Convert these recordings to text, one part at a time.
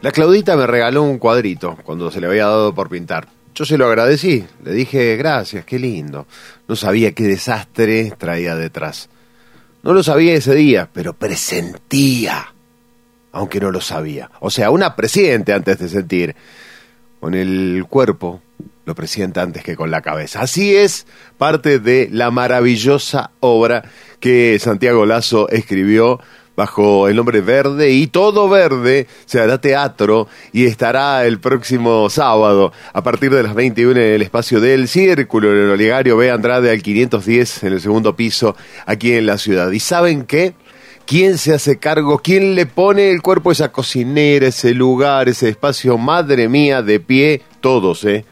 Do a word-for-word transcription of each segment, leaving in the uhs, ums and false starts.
La Claudita me regaló un cuadrito cuando se le había dado por pintar. Yo se lo agradecí, le dije gracias, qué lindo. No sabía qué desastre traía detrás. No lo sabía ese día, pero presentía, aunque no lo sabía. O sea, una presiente antes de sentir. Con el cuerpo lo presiente antes que con la cabeza. Así es parte de la maravillosa obra que Santiago Lazo escribió bajo el nombre Verde, y Todo Verde se hará teatro y estará el próximo sábado a partir de las veintiuna en el espacio del Círculo, en el Olegario B. Andrade al quinientos diez, en el segundo piso, aquí en la ciudad. ¿Y saben qué? ¿Quién se hace cargo? ¿Quién le pone el cuerpo a esa cocinera, ese lugar, ese espacio? Madre mía, de pie, todos, ¿eh?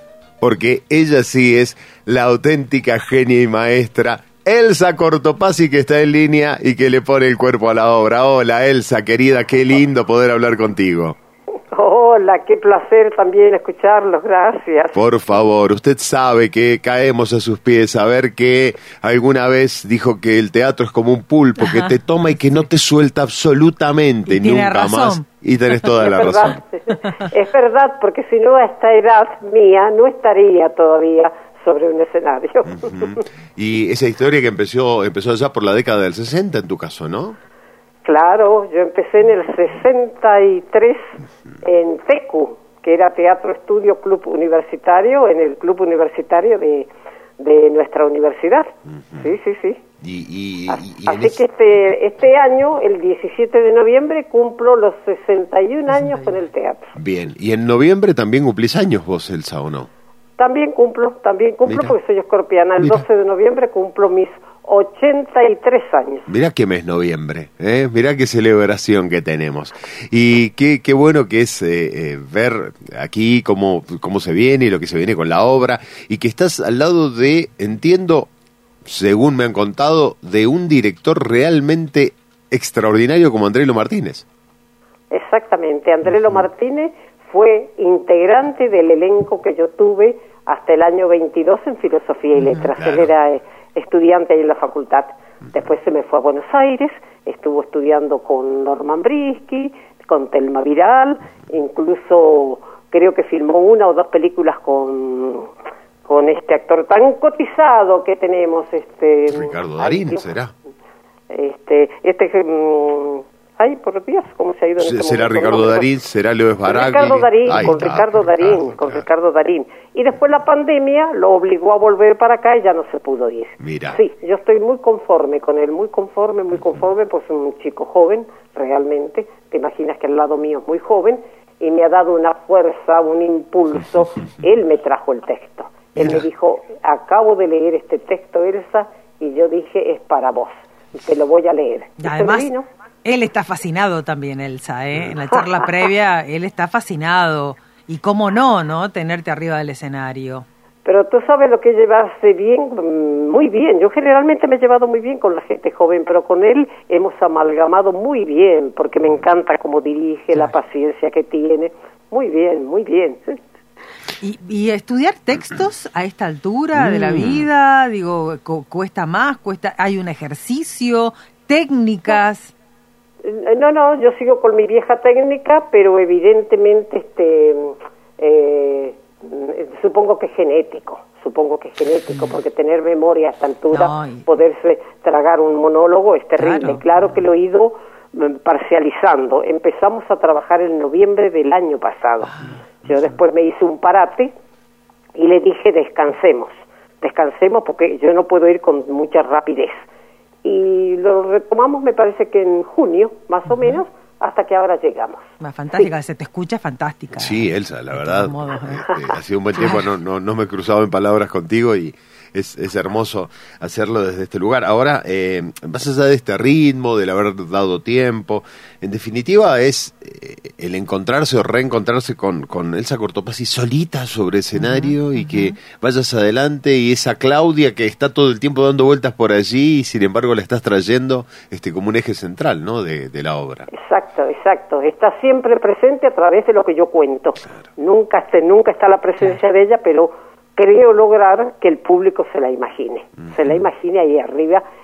Porque ella sí es la auténtica genia y maestra, Elsa Cortopassi, que está en línea y que le pone el cuerpo a la obra. Hola, Elsa, querida, qué lindo poder hablar contigo. Hola, qué placer también escucharlos, gracias. Por favor, usted sabe que caemos a sus pies, a ver que alguna vez dijo que el teatro es como un pulpo, Ajá. que te toma y que no te suelta absolutamente, nunca razón. más. Y tenés toda la es razón. Es verdad, porque si no a esta edad mía no estaría todavía sobre un escenario. Uh-huh. Y esa historia que empezó empezó ya por la década del sesenta en tu caso, ¿no? Claro, yo empecé en el sesenta y tres uh-huh. en TECU, que era Teatro Estudio Club Universitario, en el club universitario de, de nuestra universidad. Uh-huh. Sí, sí, sí. Y, y, y, y Así es... que este, este año, el diecisiete de noviembre, cumplo los sesenta y un años con el teatro. Bien, y en noviembre también cumplís años vos, Elsa, ¿o no? También cumplo, también cumplo Mira. porque soy escorpiana. El Mira. doce de noviembre cumplo mis ochenta y tres años. Mirá qué mes noviembre, ¿eh? Mirá qué celebración que tenemos. Y qué, qué bueno que es eh, eh, ver aquí cómo, cómo se viene y lo que se viene con la obra, y que estás al lado de, entiendo, según me han contado, de un director realmente extraordinario como Andrelo Martínez. Exactamente, Andrelo uh-huh. Martínez fue integrante del elenco que yo tuve hasta el año veintidós en Filosofía y Letras. Claro. Él era eh, estudiante ahí en la facultad. Después se me fue a Buenos Aires, estuvo estudiando con Norman Brisky, con Telma Vidal, incluso creo que filmó una o dos películas con con este actor tan cotizado que tenemos, este Ricardo Darín, ay, ¿será? Este, este um, ay, por Dios, ¿cómo se ha ido en este ¿Será momento? Ricardo Darín? ¿Será Leo Esbaragli? Ricardo Darín, Ahí con está, Ricardo Darín, Ricardo, con claro. Ricardo Darín. Y después la pandemia lo obligó a volver para acá y ya no se pudo ir. Mira. Sí, yo estoy muy conforme con él, muy conforme, muy conforme, pues un chico joven, realmente. Te imaginas que al lado mío es muy joven y me ha dado una fuerza, un impulso. Él me trajo el texto. Él Mira. me dijo, acabo de leer este texto, Elsa, y yo dije, es para vos, y te lo voy a leer. Y además, él está fascinado también, Elsa, ¿eh? En la charla previa, él está fascinado. Y cómo no, ¿no? Tenerte arriba del escenario. Pero tú sabes lo que es llevarse bien, muy bien. Yo generalmente me he llevado muy bien con la gente joven, pero con él hemos amalgamado muy bien, porque me encanta cómo dirige, claro. la paciencia que tiene. Muy bien, muy bien. Y, y estudiar textos a esta altura mm. de la vida, digo, cu- cuesta más, cuesta, hay un ejercicio, técnicas. No, no, yo sigo con mi vieja técnica, pero evidentemente, este, eh, supongo que es genético, supongo que es genético, porque tener memoria a esta altura, no, y... poderse tragar un monólogo es terrible. Claro, claro que lo he ido parcializando. Empezamos a trabajar en noviembre del año pasado. Yo después me hice un parate y le dije descansemos, descansemos porque yo no puedo ir con mucha rapidez. Y lo retomamos, me parece que en junio, más o menos, hasta que ahora llegamos. Fantástica, sí. Se te escucha fantástica. Sí, Elsa, la verdad, modos, ¿eh? este, ha sido un buen tiempo, no, no, no me he cruzado en palabras contigo y es, es hermoso hacerlo desde este lugar. Ahora, eh, más allá de este ritmo, del haber dado tiempo, en definitiva es eh, el encontrarse o reencontrarse con, con Elsa Cortopassi solita sobre escenario uh-huh, y uh-huh. que vayas adelante, y esa Claudia que está todo el tiempo dando vueltas por allí y sin embargo la estás trayendo este como un eje central, ¿no? de, de la obra. Exacto, exacto. Está siempre presente a través de lo que yo cuento. Claro. Nunca, este, nunca está la presencia claro. de ella, pero creo lograr que el público se la imagine, uh-huh. se la imagine ahí arriba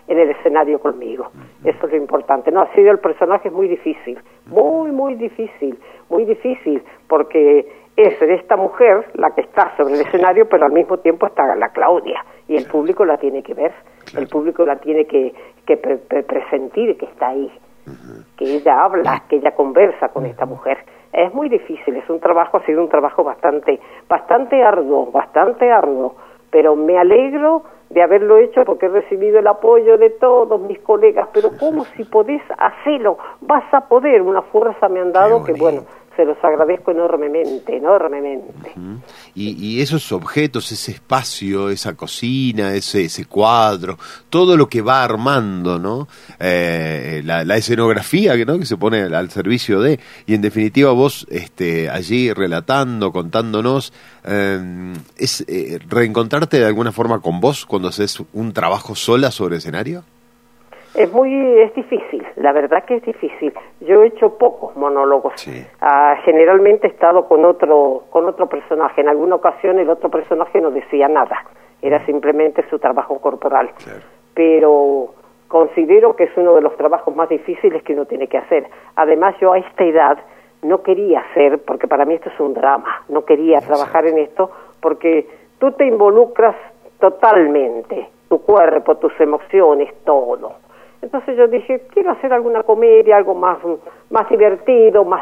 en el escenario conmigo. Eso es lo importante. No, ha sido el personaje es muy difícil, muy, muy difícil, muy difícil, porque es de esta mujer la que está sobre el escenario, pero al mismo tiempo está la Claudia, y el público la tiene que ver, el público la tiene que, que pre pre presentir que está ahí, que ella habla, que ella conversa con esta mujer. Es muy difícil, es un trabajo, ha sido un trabajo bastante, bastante arduo, bastante arduo, pero me alegro de haberlo hecho porque he recibido el apoyo de todos mis colegas, pero ¿cómo si podés hacerlo? Vas a poder, una fuerza me han dado que, bueno, se los agradezco enormemente, enormemente. Uh-huh. y, y esos objetos, ese espacio, esa cocina, ese, ese cuadro, todo lo que va armando, ¿no? Eh, la, la escenografía, ¿no? Que se pone al, al servicio de, y en definitiva vos este, allí relatando, contándonos, eh, es eh, reencontrarte de alguna forma con vos cuando haces un trabajo sola sobre escenario. Es muy, es difícil, la verdad que es difícil. Yo he hecho pocos monólogos. Sí. Ah, generalmente he estado con otro, con otro personaje. En alguna ocasión el otro personaje no decía nada, era simplemente su trabajo corporal. Claro. Pero considero que es uno de los trabajos más difíciles que uno tiene que hacer. Además, yo a esta edad no quería hacer, porque para mí esto es un drama, no quería Exacto. trabajar en esto, porque tú te involucras totalmente, tu cuerpo, tus emociones, todo. Entonces yo dije, quiero hacer alguna comedia, algo más, más divertido, más,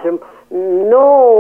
no,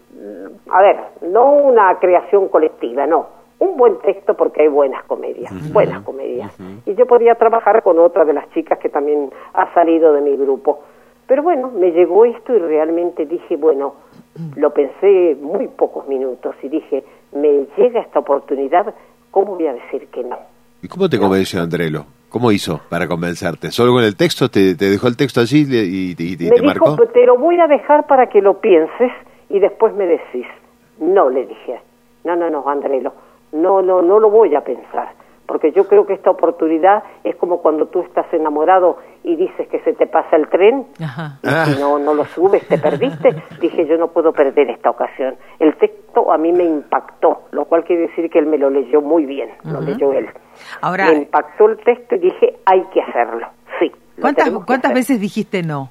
a ver, no una creación colectiva, no, un buen texto porque hay buenas comedias, uh-huh. buenas comedias. Uh-huh. Y yo podía trabajar con otra de las chicas que también ha salido de mi grupo. Pero bueno, me llegó esto y realmente dije, bueno, lo pensé muy pocos minutos y dije, me llega esta oportunidad, ¿cómo voy a decir que no? ¿Y cómo te convenció Andrelo? ¿Cómo hizo para convencerte? ¿Solo con el texto? ¿Te, te dejó el texto allí y, y, y me te dijo, marcó? Te lo voy a dejar para que lo pienses y después me decís. No, le dije. No, no, no, Andrelo. No, no, no lo voy a pensar. Porque yo creo que esta oportunidad es como cuando tú estás enamorado y dices que se te pasa el tren. Ajá. Y ah. si no, no lo subes, te perdiste. Dije, yo no puedo perder esta ocasión. El texto a mí me impactó, lo cual quiere decir que él me lo leyó muy bien, uh-huh. lo leyó él. Ahora, me impactó el texto y dije, hay que hacerlo, sí. ¿Cuántas, ¿cuántas veces dijiste no?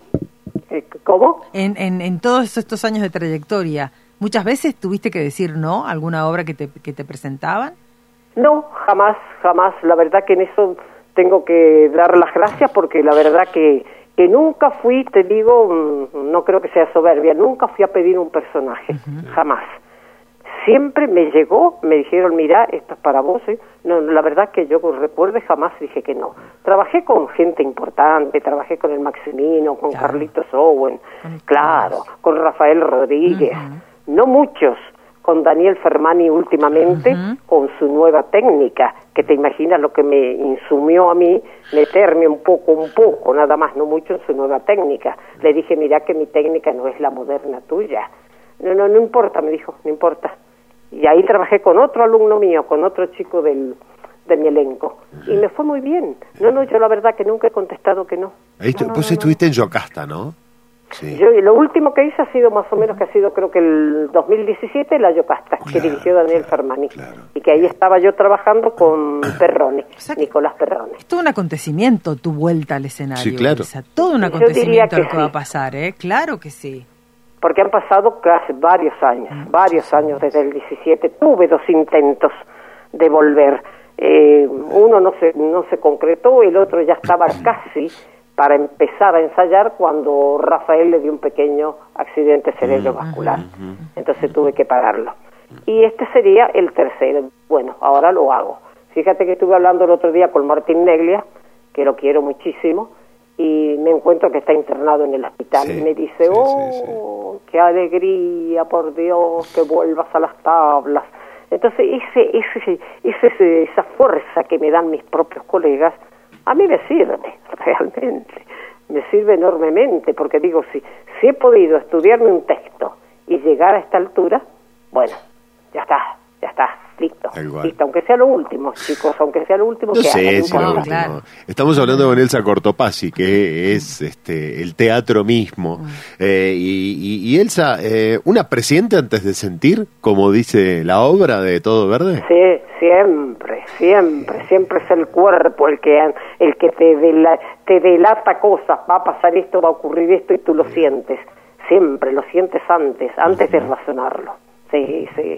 ¿Cómo? En, en, en todos estos años de trayectoria, ¿muchas veces tuviste que decir no a alguna obra que te, que te presentaban? No, jamás, jamás. La verdad que en eso tengo que dar las gracias porque la verdad que, que nunca fui, te digo, no creo que sea soberbia, nunca fui a pedir un personaje, uh-huh. jamás. Siempre me llegó, me dijeron, mira, esto es para vos. ¿eh? No, la verdad que yo recuerde jamás dije que no. Trabajé con gente importante, trabajé con el Maximino, con claro. Carlitos Owen, claro, con Rafael Rodríguez, uh-huh. no muchos. Con Daniel Fermani últimamente, uh-huh. con su nueva técnica, que te imaginas lo que me insumió a mí, meterme un poco, un poco, nada más, no mucho en su nueva técnica. Le dije, mira que mi técnica no es la moderna tuya. No, no, no importa, me dijo, no importa. Y ahí trabajé con otro alumno mío, con otro chico del, de mi elenco. Uh-huh. Y me fue muy bien. No, no, yo la verdad que nunca he contestado que no. Ahí no, no pues no, estuviste no. en Yocasta, ¿no? Sí. Yo, lo último que hice ha sido más o menos que ha sido creo que el dos mil diecisiete la Yocasta, claro, que dirigió Daniel claro, Fermani claro. y que ahí estaba yo trabajando con Perrone, o sea, Nicolás Perrone. Es todo un acontecimiento tu vuelta al escenario, sí, claro. Elsa, todo un acontecimiento lo que sí. va a pasar, ¿eh? Claro que sí. Porque han pasado casi varios años, mm, varios sí, años desde el diecisiete, tuve dos intentos de volver, eh, uno no se, no se concretó, el otro ya estaba casi para empezar a ensayar cuando Rafael le dio un pequeño accidente cerebrovascular. Uh-huh. Entonces tuve que pararlo. Y este sería el tercero. Bueno, ahora lo hago. Fíjate que estuve hablando el otro día con Martín Neglia, que lo quiero muchísimo, y me encuentro que está internado en el hospital. Sí, y me dice, sí, oh, sí, sí. qué alegría, por Dios, que vuelvas a las tablas. Entonces ese, ese, ese, esa fuerza que me dan mis propios colegas, a mí me sirve, realmente, me sirve enormemente, porque digo, si, si he podido estudiarme un texto y llegar a esta altura, bueno, ya está, ya está, listo. Listo, aunque sea lo último, chicos, aunque sea lo último no que sé hagan. si lo No, último. claro. Estamos hablando con Elsa Cortopassi, que es este el teatro mismo. Eh, y, y, y Elsa, eh, ¿una presiente antes de sentir, como dice la obra de Todo Verde? Sí, siempre, siempre, siempre es el cuerpo el que el que te, dela, te delata cosas, va a pasar esto, va a ocurrir esto y tú lo sientes, siempre lo sientes antes, antes de razonarlo, sí, sí.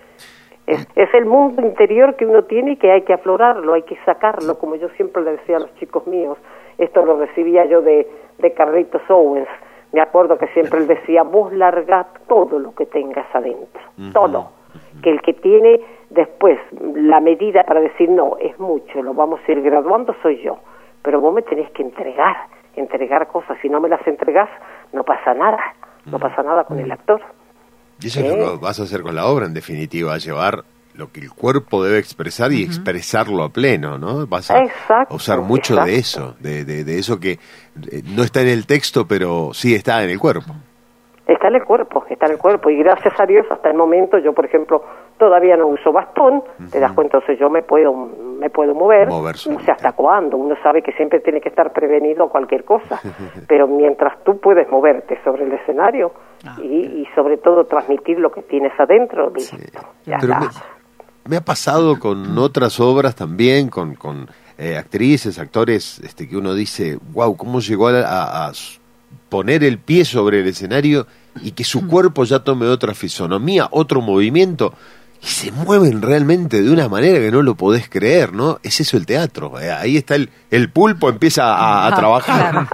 Es, es el mundo interior que uno tiene y que hay que aflorarlo, hay que sacarlo, como yo siempre le decía a los chicos míos, esto lo recibía yo de, de Carlitos Owens, me acuerdo que siempre él decía, vos largá todo lo que tengas adentro, uh-huh. todo, que el que tiene después la medida para decir, no, es mucho, lo vamos a ir graduando, soy yo, pero vos me tenés que entregar, entregar cosas, si no me las entregás, no pasa nada, no pasa nada con el actor. Y eso ¿Eh? es lo que vas a hacer con la obra, en definitiva, llevar lo que el cuerpo debe expresar y uh-huh. expresarlo a pleno, ¿no? Vas a exacto, usar mucho exacto. de eso, de, de, de eso que eh, no está en el texto, pero sí está en el cuerpo. Está en el cuerpo, está en el cuerpo, y gracias a Dios hasta el momento yo, por ejemplo, todavía no uso bastón, uh-huh. te das cuenta, entonces yo me puedo me puedo mover, Mover no sé hasta cuándo, uno sabe que siempre tiene que estar prevenido a cualquier cosa, pero mientras tú puedes moverte sobre el escenario ah, y, y sobre todo transmitir lo que tienes adentro, listo, sí. ya pero está. Me, me ha pasado con otras obras también, con, con eh, actrices, actores, este que uno dice, wow, ¿cómo llegó a, a, a poner el pie sobre el escenario y que su cuerpo ya tome otra fisonomía, otro movimiento, y se mueven realmente de una manera que no lo podés creer, ¿no? Es eso el teatro, eh, ahí está el, el pulpo, empieza a, a ah, trabajar. Claro.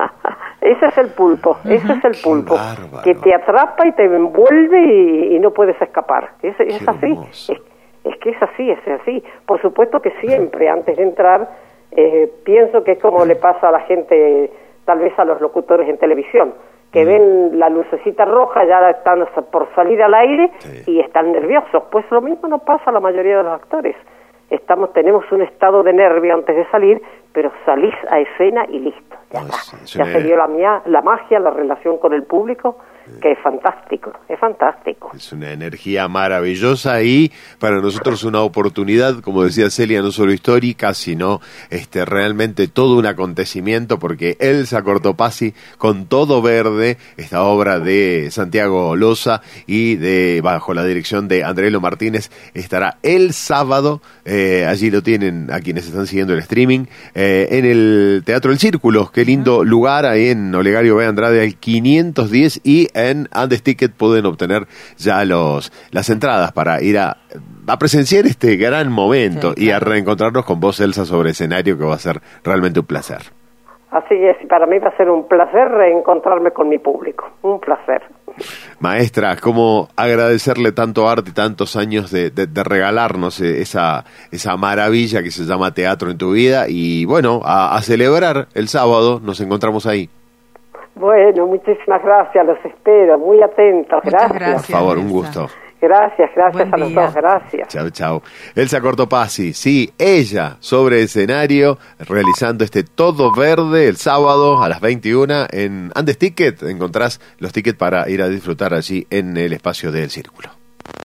Ese es el pulpo, uh-huh. ese es el pulpo, que te atrapa y te envuelve y, y no puedes escapar, es, es así, es, es que es así, es así. Por supuesto que siempre, antes de entrar, eh, pienso que es como le pasa a la gente, tal vez a los locutores en televisión, que ven la lucecita roja, ya están por salir al aire sí. y están nerviosos. Pues lo mismo no pasa a la mayoría de los actores. Estamos, tenemos un estado de nervio antes de salir, pero salís a escena y listo, ya no, está. Ya se dio la, mía, la magia, la relación con el público, que es fantástico, es fantástico. Es una energía maravillosa y para nosotros una oportunidad, como decía Celia, no solo histórica, sino este realmente todo un acontecimiento, porque Elsa Cortopassi, con Todo Verde, esta obra de Santiago Loza y de bajo la dirección de Andrelo Martínez, estará el sábado, eh, allí lo tienen a quienes están siguiendo el streaming, eh, en el Teatro El Círculo, qué lindo lugar, ahí en Olegario B. Andrade al quinientos diez, y en Andes Ticket pueden obtener ya los las entradas para ir a, a presenciar este gran momento sí, y claro. a reencontrarnos con vos, Elsa, sobre escenario, que va a ser realmente un placer. Así es, para mí va a ser un placer reencontrarme con mi público, un placer. Maestra, ¿cómo agradecerle tanto arte y tantos años de, de, de regalarnos esa, esa maravilla que se llama teatro en tu vida? Y bueno, a, a celebrar el sábado, nos encontramos ahí. Bueno, muchísimas gracias, los espero, muy atentos, gracias. gracias. Por favor, un gusto. Gracias, gracias Buen a los día. dos, gracias. Chao, chao. Elsa Cortopassi, sí, ella sobre escenario, realizando este Todo Verde el sábado a las veintiuna en Andes Ticket. Encontrás los tickets para ir a disfrutar allí en el espacio del Círculo.